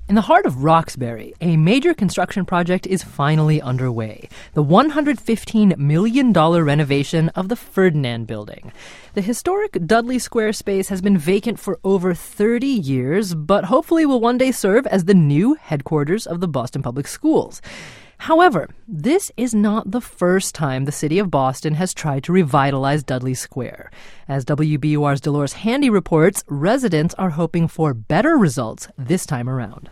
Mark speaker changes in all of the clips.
Speaker 1: In the heart of Roxbury, a major construction project is finally underway. The $115 million renovation of the Ferdinand Building. The historic Dudley Square space has been vacant for over 30 years, but hopefully will one day serve as the new headquarters of the Boston Public Schools. However, this is not the first time the city of Boston has tried to revitalize Dudley Square. As WBUR's Dolores Handy reports, residents are hoping for better results this time around.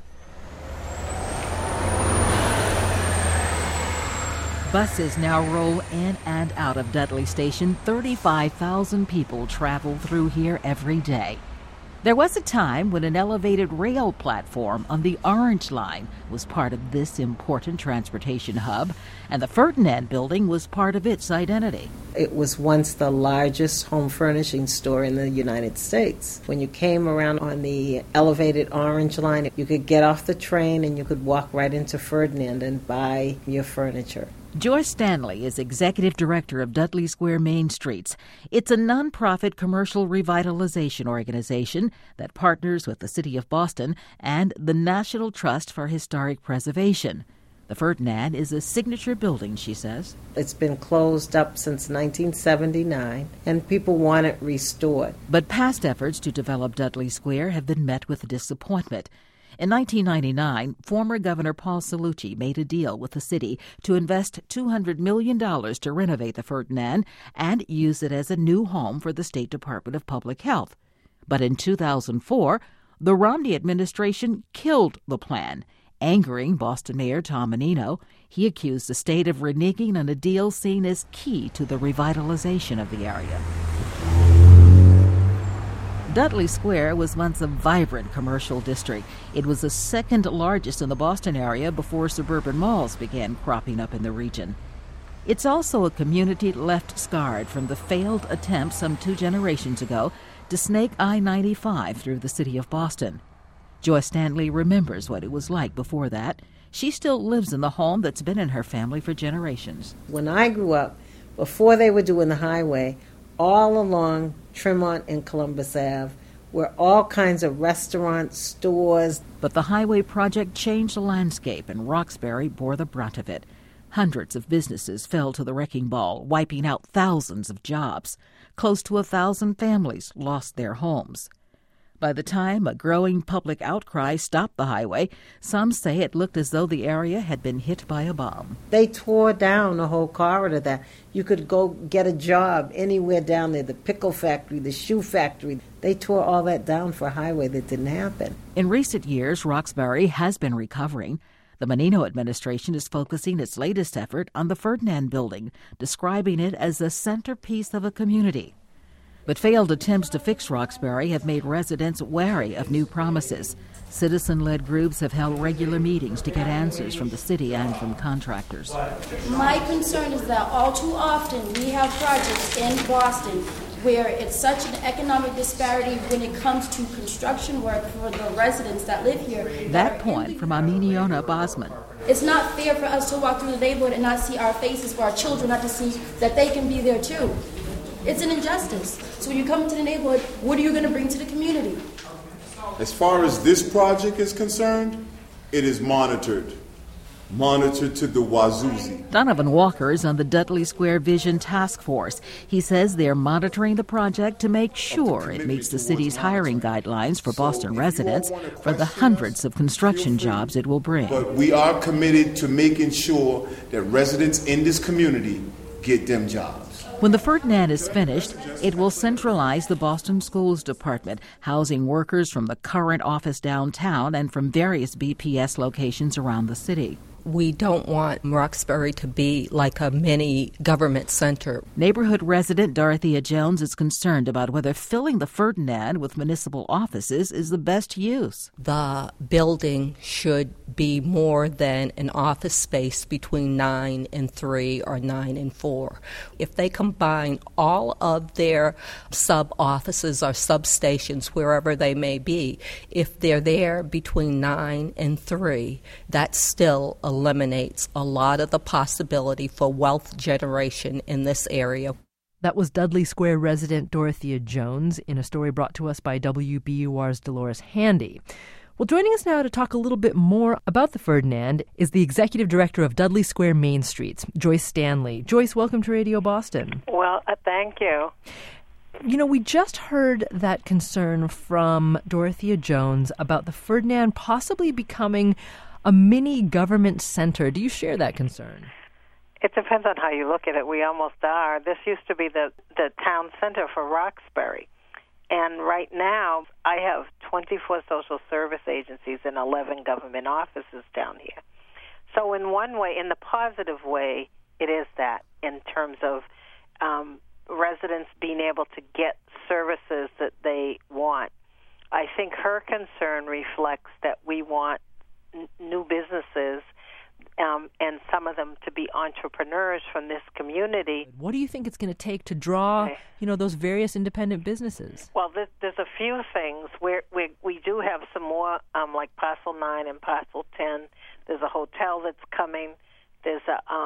Speaker 2: Buses now roll in and out of Dudley Station. 35,000 people travel through here every day. There was a time when an elevated rail platform on the Orange Line was part of this important transportation hub, and the Ferdinand Building was part of its identity.
Speaker 3: It was once the largest home furnishing store in the United States. When you came around on the elevated Orange Line, you could get off the train and you could walk right into Ferdinand and buy your furniture.
Speaker 2: Joyce Stanley is executive director of Dudley Square Main Streets. It's a nonprofit commercial revitalization organization that partners with the City of Boston and the National Trust for Historic Preservation. The Ferdinand is a signature building, she says.
Speaker 3: It's been closed up since 1979, and people want it restored.
Speaker 2: But past efforts to develop Dudley Square have been met with disappointment. In 1999, former Governor Paul Cellucci made a deal with the city to invest $200 million to renovate the Ferdinand and use it as a new home for the State Department of Public Health. But in 2004, the Romney administration killed the plan. Angering Boston Mayor Tom Menino, he accused the state of reneging on a deal seen as key to the revitalization of the area. Dudley Square was once a vibrant commercial district. It was the second largest in the Boston area before suburban malls began cropping up in the region. It's also a community left scarred from the failed attempt some 2 generations ago to snake I-95 through the city of Boston. Joyce Stanley remembers what it was like before that. She still lives in the home that's been in her family for generations.
Speaker 3: When I grew up, before they were doing the highway, all along Tremont and Columbus Ave were all kinds of restaurants, stores.
Speaker 2: But the highway project changed the landscape, and Roxbury bore the brunt of it. Hundreds of businesses fell to the wrecking ball, wiping out thousands of jobs. Close to 1,000 families lost their homes. By the time a growing public outcry stopped the highway, some say it looked as though the area had been hit by a bomb.
Speaker 3: They tore down the whole corridor there. You could go get a job anywhere down there, the pickle factory, the shoe factory. They tore all that down for a highway that didn't happen.
Speaker 2: In recent years, Roxbury has been recovering. The Menino administration is focusing its latest effort on the Ferdinand Building, describing it as the centerpiece of a community. But failed attempts to fix Roxbury have made residents wary of new promises. Citizen-led groups have held regular meetings to get answers from the city and from contractors.
Speaker 4: My concern is that all too often we have projects in Boston where it's such an economic disparity when it comes to construction work for the residents that live here.
Speaker 2: That point from Aminiona Bosman.
Speaker 4: It's not fair for us to walk through the neighborhood and not see our faces, for our children not to see that they can be there too. It's an injustice. So when you come into the neighborhood, what are you going to bring to the community?
Speaker 5: As far as this project is concerned, it is monitored to the wazoozy.
Speaker 2: Donovan Walker is on the Dudley Square Vision Task Force. He says they're monitoring the project to make sure it meets the city's hiring guidelines for Boston residents for the hundreds of construction jobs it will bring.
Speaker 5: But we are committed to making sure that residents in this community get them jobs.
Speaker 2: When the Ferdinand is finished, it will centralize the Boston Schools Department, housing workers from the current office downtown and from various BPS locations around the city.
Speaker 6: We don't want Roxbury to be like a mini government center.
Speaker 2: Neighborhood resident Dorothea Jones is concerned about whether filling the Ferdinand with municipal offices is the best use.
Speaker 6: The building should be more than an office space between 9 and 3 or 9 and 4. If they combine all of their sub-offices or substations, wherever they may be, if they're there between 9 and 3, that's still eliminates a lot of the possibility for wealth generation in this area.
Speaker 1: That was Dudley Square resident Dorothea Jones in a story brought to us by WBUR's Dolores Handy. Well, joining us now to talk a little bit more about the Ferdinand is the executive director of Dudley Square Main Streets, Joyce Stanley. Joyce, welcome to Radio Boston.
Speaker 7: Well, thank you.
Speaker 1: You know, we just heard that concern from Dorothea Jones about the Ferdinand possibly becoming a mini government center. Do you share that concern?
Speaker 7: It depends on how you look at it. We almost are. This used to be the town center for Roxbury. And right now, I have 24 social service agencies and 11 government offices down here. So in one way, in the positive way, it is that in terms of residents being able to get services that they want. I think her concern reflects that we want new businesses and some of them to be entrepreneurs from this community.
Speaker 1: What do you think it's going to take to draw, those various independent businesses?
Speaker 7: Well, there's a few things. We do have some more, like Parcel 9 and Parcel 10. There's a hotel that's coming. There's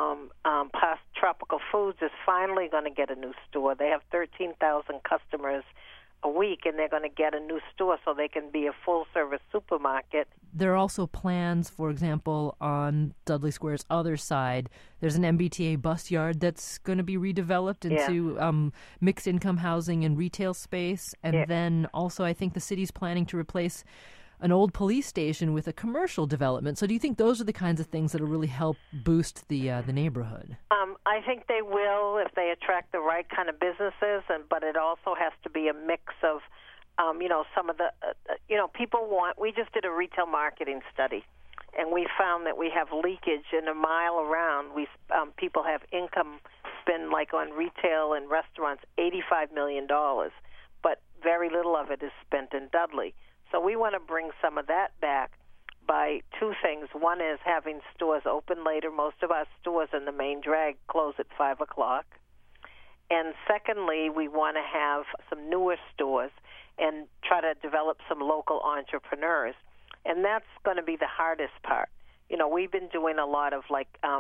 Speaker 7: Tropical Foods is finally going to get a new store. They have 13,000 customers a week, and they're going to get a new store so they can be a full-service supermarket.
Speaker 1: There are also plans, for example, on Dudley Square's other side. There's an MBTA bus yard that's going to be redeveloped into mixed-income housing and retail space. And then also I think the city's planning to replace an old police station with a commercial development. So do you think those are the kinds of things that will really help boost the neighborhood?
Speaker 7: I think they will if they attract the right kind of businesses, but it also has to be a mix of, some of the, people want. We just did a retail marketing study, and we found that we have leakage in a mile around. People have income spend like on retail and restaurants $85 million, but very little of it is spent in Dudley. So we want to bring some of that back by two things. One is having stores open later. Most of our stores in the main drag close at 5 o'clock. And secondly, we want to have some newer stores and try to develop some local entrepreneurs. And that's going to be the hardest part. We've been doing a lot of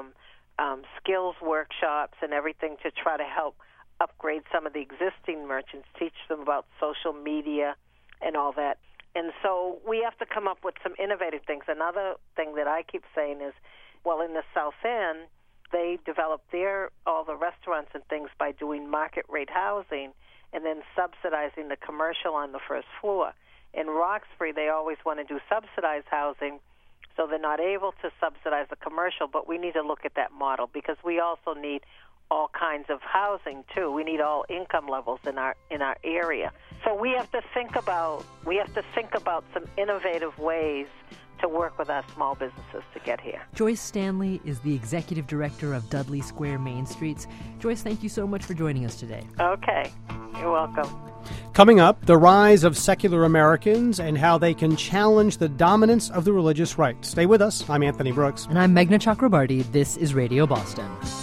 Speaker 7: skills workshops and everything to try to help upgrade some of the existing merchants, teach them about social media and all that. And so we have to come up with some innovative things. Another thing that I keep saying is, in the South End, they developed all the restaurants and things by doing market rate housing and then subsidizing the commercial on the first floor. In Roxbury, they always want to do subsidized housing, so they're not able to subsidize the commercial, but we need to look at that model because we also need all kinds of housing too. We need all income levels in our area. So we have to think about some innovative ways to work with our small businesses to get here.
Speaker 1: Joyce Stanley is the executive director of Dudley Square Main Streets. Joyce, thank you so much for joining us today.
Speaker 7: Okay, you're welcome.
Speaker 8: Coming up, the rise of secular Americans and how they can challenge the dominance of the religious right. Stay with us. I'm Anthony Brooks.
Speaker 1: And I'm Meghna Chakrabarty. This is Radio Boston.